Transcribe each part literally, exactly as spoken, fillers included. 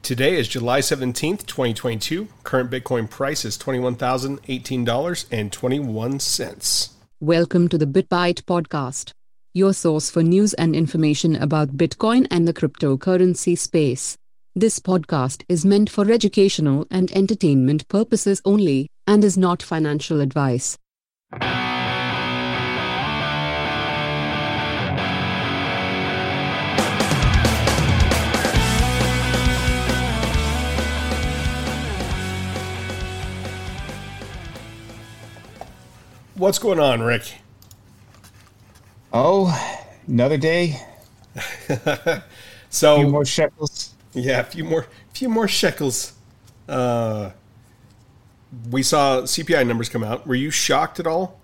Today is July seventeenth, twenty twenty-two. Current Bitcoin price is twenty-one thousand eighteen dollars and twenty-one cents. Welcome to the BitByte podcast, your source for news and information about Bitcoin and the cryptocurrency space. This podcast is meant for educational and entertainment purposes only, and is not financial advice. What's going on, Rick? Oh, another day. So, a few more shekels. Yeah, a few more, few more shekels. Uh, we saw C P I numbers come out. Were you shocked at all?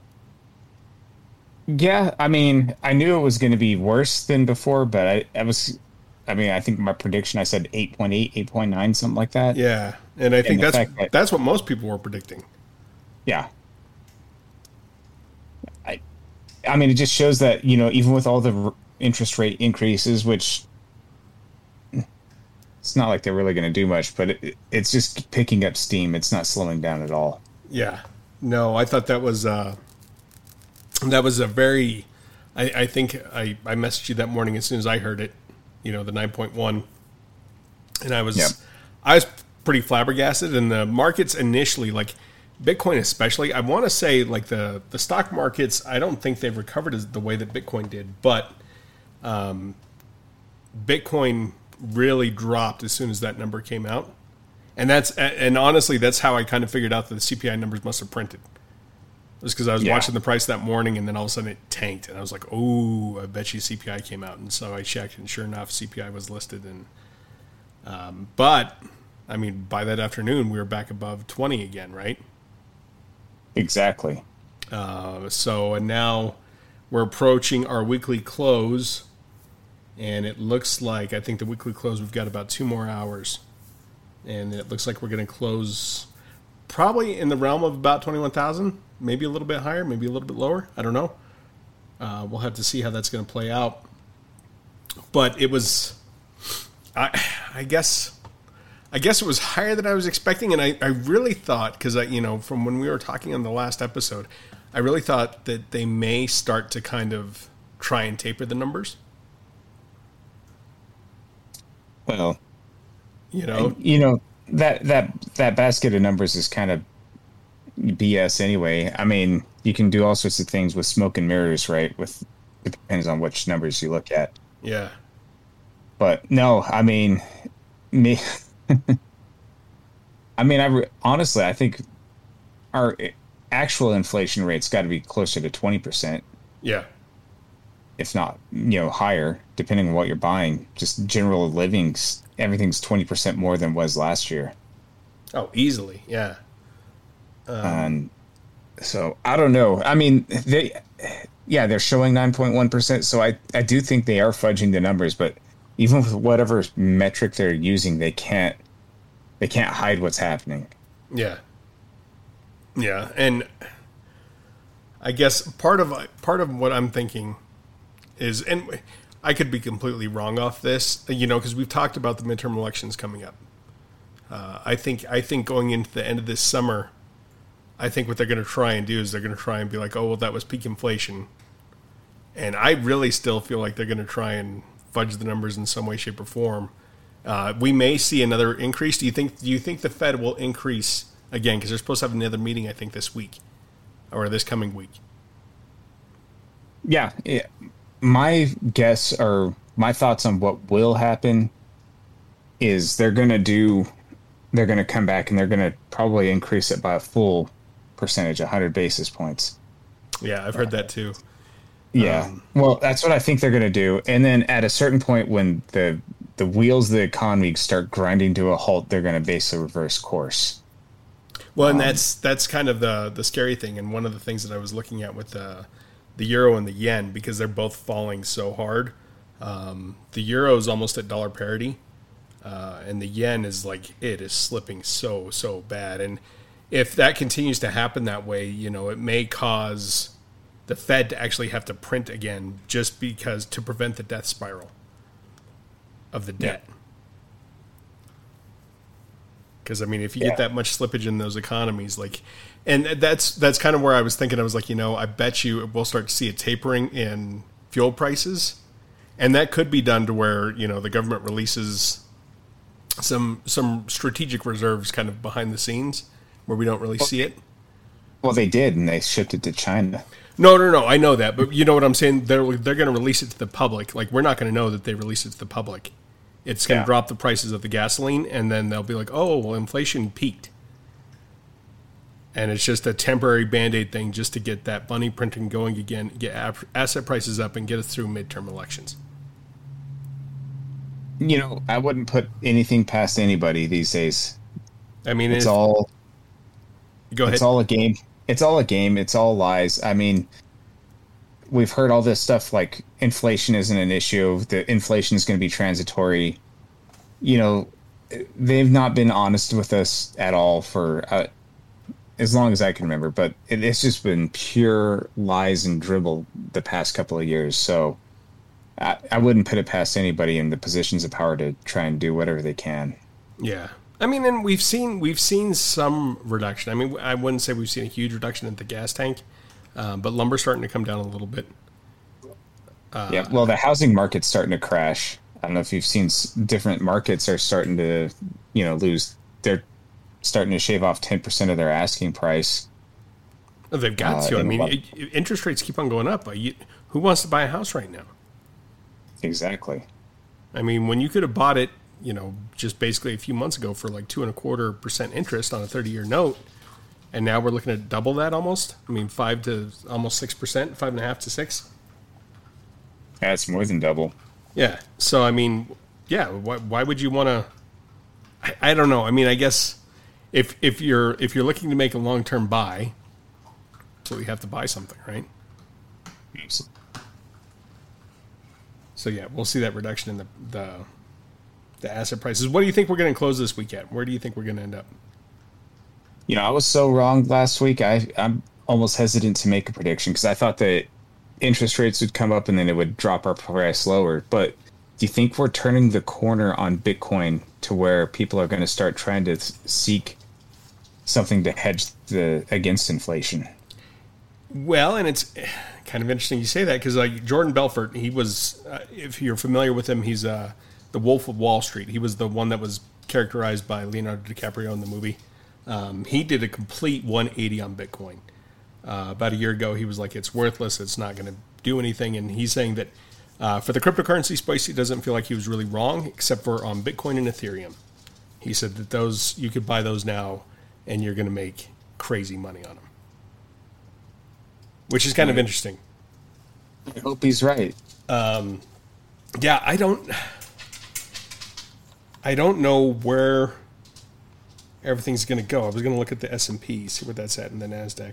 Yeah, I mean, I knew it was going to be worse than before, but I, I was, I mean, I think my prediction, I said eight point eight, eight point nine, something like that. Yeah, and I think and that's that, that's what most people were predicting. Yeah. I, I mean, it just shows that, you know, even with all the r- interest rate increases, which it's not like they're really going to do much, but it, it's just picking up steam. It's not slowing down at all. Yeah. No, I thought that was uh, that was a very. I, I think I, I messaged you that morning as soon as I heard it. You know, the nine point one, and I was Yep. I was pretty flabbergasted. And the markets initially, like Bitcoin especially, I want to say like the the stock markets, I don't think they've recovered as the way that Bitcoin did, but um, Bitcoin really dropped as soon as that number came out. And that's and honestly, that's how I kind of figured out that the C P I numbers must have printed. It was because I was Yeah. watching the price that morning, and then all of a sudden it tanked, and I was like, "Oh, I bet you C P I came out." And so I checked, and sure enough, C P I was listed. And um, but I mean, by that afternoon, we were back above twenty again, right? Exactly. Uh, so and now we're approaching our weekly close, and it looks like I think the weekly close we've got about two more hours. And it looks like we're going to close probably in the realm of about twenty-one thousand, maybe a little bit higher, maybe a little bit lower. I don't know. Uh, we'll have to see how that's going to play out. But it was, I, I guess, I guess it was higher than I was expecting. And I, I really thought, because I, you know, from when we were talking on the last episode, I really thought that they may start to kind of try and taper the numbers. Well, You know, you know that that that basket of numbers is kind of B S anyway. I mean, you can do all sorts of things with smoke and mirrors, right? With it depends on which numbers you look at. yeah. But no, I mean, me. I mean, I re- honestly, I think our actual inflation rate's got to be closer to twenty percent, Yeah. if not, you know, higher, depending on what you're buying. Just general livings. Everything's twenty percent more than was last year. Oh, easily. Yeah. Um, Um, so I don't know. I mean, they, yeah, they're showing nine point one percent. So I, I do think they are fudging the numbers, but even with whatever metric they're using, they can't, they can't hide what's happening. Yeah. Yeah. And I guess part of, part of what I'm thinking is, and I could be completely wrong off this, you know, because we've talked about the midterm elections coming up. Uh, I think I think going into the end of this summer, I think what they're going to try and do is they're going to try and be like, oh, well, that was peak inflation. And I really still feel like they're going to try and fudge the numbers in some way, shape, or form. Uh, we may see another increase. Do you think? Do you think the Fed will increase again? Because they're supposed to have another meeting, I think, this week or this coming week. Yeah. yeah. My guess or my thoughts on what will happen is they're going to do, they're going to come back and they're going to probably increase it by a full percentage, one hundred basis points. Yeah, I've heard that too. Yeah. Um, well, that's what I think they're going to do. And then at a certain point when the the wheels of the economy start grinding to a halt, they're going to basically reverse course. Well, and that's that's kind of the the scary thing, and one of the things that I was looking at with the the euro and the yen, because they're both falling so hard. Um, the euro is almost at dollar parity, uh, and the yen is like it is slipping so so bad. And if that continues to happen that way, you know, it may cause the Fed to actually have to print again, just because to prevent the death spiral of the debt. Because I mean, if you Yeah. get that much slippage in those economies, like, and that's that's kind of where I was thinking. I was like, you know, I bet you we'll start to see a tapering in fuel prices, and that could be done to where, you know, the government releases some some strategic reserves kind of behind the scenes where we don't really see it. Well, they did, and they shipped it to China. No, no, no. I know that, but you know what I'm saying. They're they're going to release it to the public. Like, we're not going to know that they release it to the public. It's going to Yeah. drop the prices of the gasoline, and then they'll be like, "Oh, well, inflation peaked," and it's just a temporary Band-Aid thing just to get that money printing going again, get asset prices up, and get us through midterm elections. You know, I wouldn't put anything past anybody these days. I mean, It's if, all go ahead. it's all a game. It's all a game. It's all lies. I mean, we've heard all this stuff like inflation isn't an issue. That inflation is going to be transitory. You know, they've not been honest with us at all for uh, as long as I can remember. But it, it's just been pure lies and dribble the past couple of years. So I, I wouldn't put it past anybody in the positions of power to try and do whatever they can. Yeah, I mean, and we've seen we've seen some reduction. I mean, I wouldn't say we've seen a huge reduction at the gas tank, uh, but lumber's starting to come down a little bit. Uh, Yeah, well, the housing market's starting to crash. I don't know if you've seen s- different markets are starting to, you know, lose. They're starting to shave off ten percent of their asking price. They've got Uh, to. I in a mean, lot- it, interest rates keep on going up. You, who wants to buy a house right now? Exactly. I mean, when you could have bought it, you know, just basically a few months ago for like two and a quarter percent interest on a thirty-year note, and now we're looking at double that almost. I mean, five to almost six percent, five and a half to six. That's more than double. Yeah. So I mean, yeah. Why, why would you want to? I, I don't know. I mean, I guess if if you're if you're looking to make a long term buy, so you have to buy something, right? So yeah, we'll see that reduction in the the, the asset prices. What do you think we're going to close this week at? Where do you think we're going to end up? You know, I was so wrong last week. I, I'm almost hesitant to make a prediction because I thought that interest rates would come up and then it would drop our price lower. But do you think we're turning the corner on Bitcoin to where people are going to start trying to seek something to hedge the against inflation? Well, and it's kind of interesting you say that because like Jordan Belfort, he was, uh, if you're familiar with him, he's uh, the Wolf of Wall Street. He was the one that was characterized by Leonardo DiCaprio in the movie. Um, he did a complete one eighty on Bitcoin. Uh, about a year ago, he was like, it's worthless. It's not going to do anything. And he's saying that uh, for the cryptocurrency space, he doesn't feel like he was really wrong, except for on Bitcoin and Ethereum. He said that those you could buy those now and you're going to make crazy money on them. Which is kind of interesting. I hope he's right. Yeah, I don't I don't know where everything's going to go. I was going to look at the S and P, see where that's at in the NASDAQ.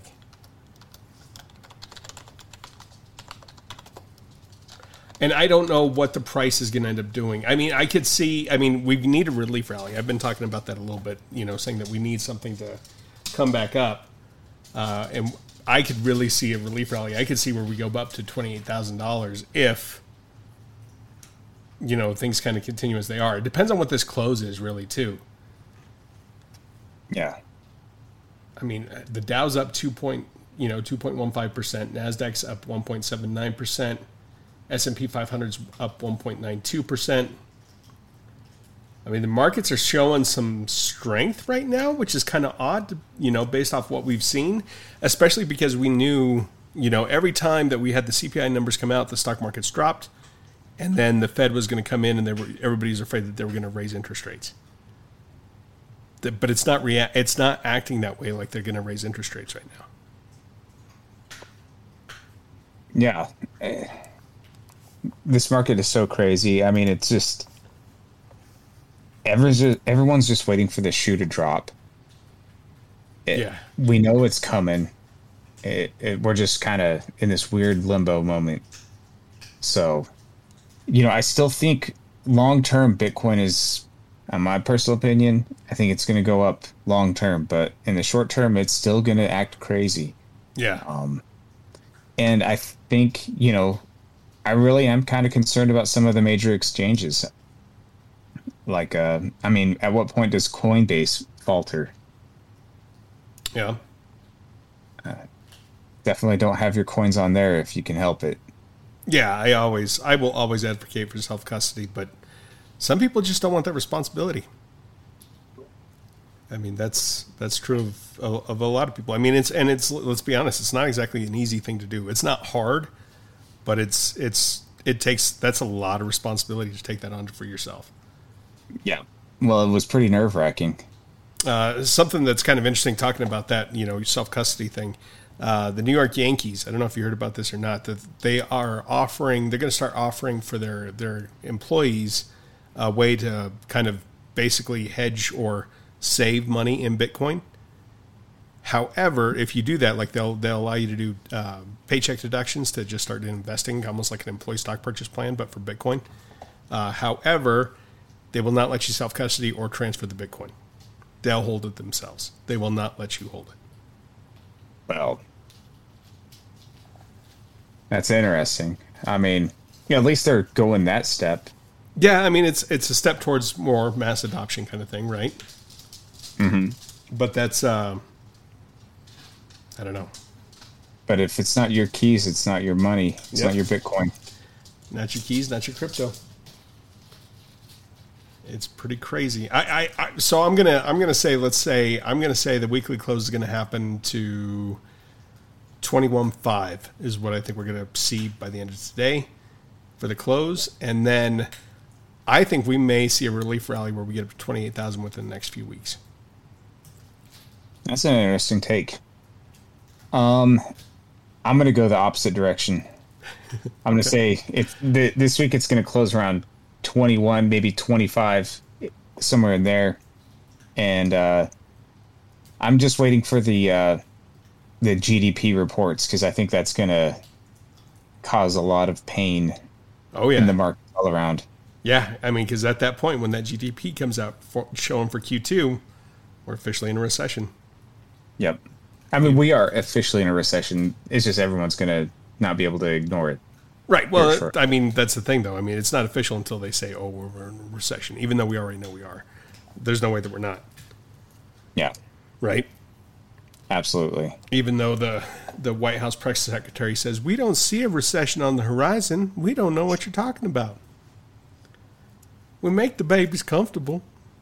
And I don't know what the price is going to end up doing. I mean, I could see, I mean, we need a relief rally. I've been talking about that a little bit, you know, saying that we need something to come back up. Uh, and I could really see a relief rally. I could see where we go up to twenty-eight thousand dollars if, you know, things kind of continue as they are. It depends on what this close is, really, too. Yeah. I mean, the Dow's up two point, you know, two point one five percent. Nasdaq's up one point seven nine percent. S and P five hundred's up one point nine two percent. I mean, the markets are showing some strength right now, which is kind of odd, you know, based off what we've seen, especially because we knew, you know, every time that we had the C P I numbers come out, the stock markets dropped, and then the Fed was going to come in and they were, everybody's afraid that they were going to raise interest rates. But it's not rea- it's not acting that way like they're going to raise interest rates right now. Yeah. Eh, This market is so crazy. I mean, it's just everyone's just, everyone's just waiting for the shoe to drop. It, Yeah. We know it's coming. It, it, we're just kind of in this weird limbo moment. So, you know, I still think long-term Bitcoin is, in my personal opinion, I think it's going to go up long-term. But in the short term, it's still going to act crazy. Yeah. Um, and I think, you know, I really am kind of concerned about some of the major exchanges. Like, uh, I mean, at what point does Coinbase falter? Yeah. Definitely don't have your coins on there if you can help it. Yeah, I always, I will always advocate for self-custody, but some people just don't want that responsibility. I mean, that's that's true of, of a lot of people. I mean, it's and it's let's be honest, it's not exactly an easy thing to do. It's not hard, but it's it's it takes that's a lot of responsibility to take that on for yourself. Yeah. Well, it was pretty nerve-wracking. Uh, something that's kind of interesting talking about that, you know, self-custody thing. Uh, the New York Yankees, I don't know if you heard about this or not, that they are offering, they're going to start offering for their, their employees a way to kind of basically hedge or save money in Bitcoin. However, if you do that, like they'll they'll allow you to do uh, paycheck deductions to just start investing, almost like an employee stock purchase plan, but for Bitcoin. Uh, however, they will not let you self-custody or transfer the Bitcoin. They'll hold it themselves. They will not let you hold it. Well, that's interesting. I mean, yeah, at least they're going that step. Yeah, I mean, it's it's a step towards more mass adoption kind of thing, right? Mm-hmm. But that's, uh, I don't know. But if it's not your keys, it's not your money. It's Yep. not your Bitcoin. Not your keys, not your crypto. It's pretty crazy. I, I, I so I'm gonna I'm gonna say let's say I'm gonna say the weekly close is gonna happen to twenty-one point five is what I think we're gonna see by the end of today for the close, and then I think we may see a relief rally where we get up to twenty-eight thousand within the next few weeks. That's an interesting take. Um, I'm gonna go the opposite direction. I'm gonna say if the, this week it's gonna close around twenty-one, maybe twenty-five, somewhere in there, and uh, I'm just waiting for the uh, the G D P reports because I think that's gonna cause a lot of pain. Oh yeah, in the market all around. Yeah, I mean, because at that point when that G D P comes out for, showing for Q two, we're officially in a recession. Yep. I mean, we are officially in a recession. It's just everyone's gonna not be able to ignore it. Right. Well, sure. I mean, that's the thing, though. I mean, it's not official until they say, oh, we're in a recession, even though we already know we are. There's no way that we're not. Yeah. Right? Absolutely. Even though the, the White House press secretary says, we don't see a recession on the horizon. We don't know what you're talking about. We make the babies comfortable.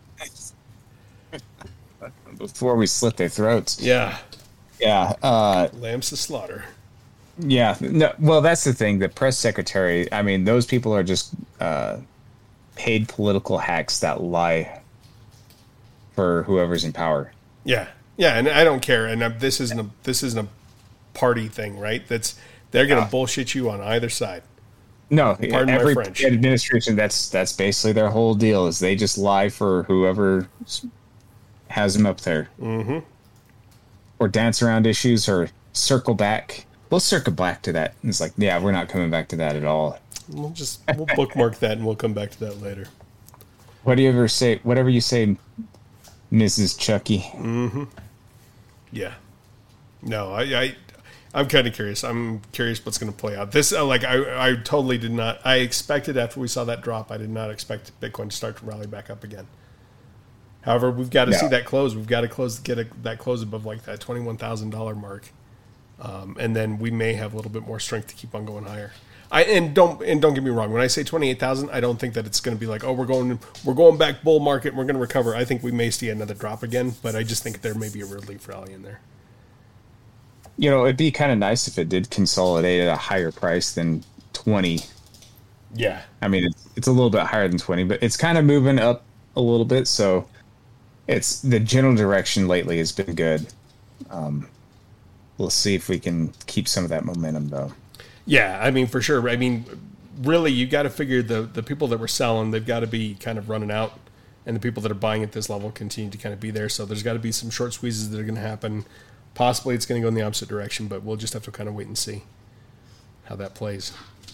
Before we slit their throats. Yeah. Yeah. Uh, Lambs to slaughter. Yeah. No, well, that's the thing. The press secretary, I mean, those people are just uh, paid political hacks that lie for whoever's in power. Yeah. Yeah, and I don't care. And uh, this isn't a this isn't a party thing, right? That's they're going to Yeah. bullshit you on either side. No, Pardon my every French. administration, that's that's basically their whole deal is they just lie for whoever has them up there. Mm-hmm. Or dance around issues or circle back. We'll circle back to that. It's like, yeah, we're not coming back to that at all. We'll just we'll bookmark that and we'll come back to that later. What do you ever say? Whatever you say, Missus Chucky. Mm-hmm. Yeah. No, I, I I'm kind of curious. I'm curious what's going to play out. This uh, like I I totally did not. I expected after we saw that drop, I did not expect Bitcoin to start to rally back up again. However, we've got to No. see that close. We've got to close get a, that close above like that twenty-one thousand dollar mark, um, and then we may have a little bit more strength to keep on going higher. I and don't and don't get me wrong. When I say twenty-eight thousand, I don't think that it's going to be like, oh, we're going we're going back bull market. And we're going to recover. I think we may see another drop again, but I just think there may be a relief rally in there. You know, it'd be kind of nice if it did consolidate at a higher price than twenty. Yeah, I mean, it's, it's a little bit higher than twenty, but it's kind of moving up a little bit. So it's the general direction lately has been good. Um, we'll see if we can keep some of that momentum, though. yeah. I mean, for sure. I mean, really, you got to figure the the people that were selling, they've got to be kind of running out, and the people that are buying at this level continue to kind of be there. So there's got to be some short squeezes that are going to happen. Possibly it's going to go in the opposite direction, but we'll just have to kind of wait and see how that plays.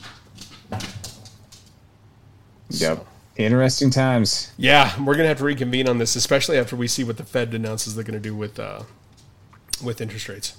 Yep. So, Interesting times. yeah, we're going to have to reconvene on this, especially after we see what the Fed announces they're going to do with uh, with interest rates.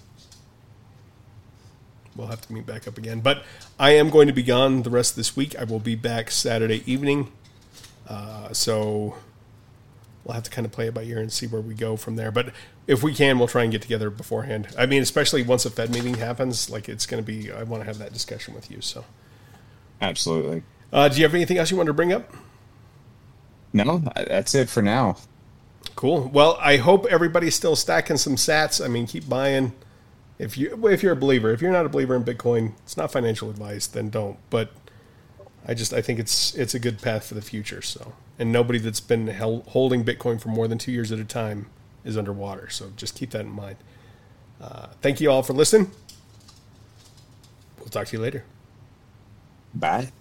We'll have to meet back up again. But I am going to be gone the rest of this week. I will be back Saturday evening. Uh, so we'll have to kind of play it by ear and see where we go from there. But if we can, we'll try and get together beforehand. I mean, especially once the Fed meeting happens, like it's going to be, I want to have that discussion with you. So, absolutely. Uh, do you have anything else you want to bring up? No, that's it for now. Cool. Well, I hope everybody's still stacking some sats. I mean, keep buying. If you if you're a believer, if you're not a believer in Bitcoin, it's not financial advice, then don't. But I just I think it's it's a good path for the future. So, and nobody that's been held, holding Bitcoin for more than two years at a time is underwater. So just keep that in mind. Uh, thank you all for listening. We'll talk to you later. Bye.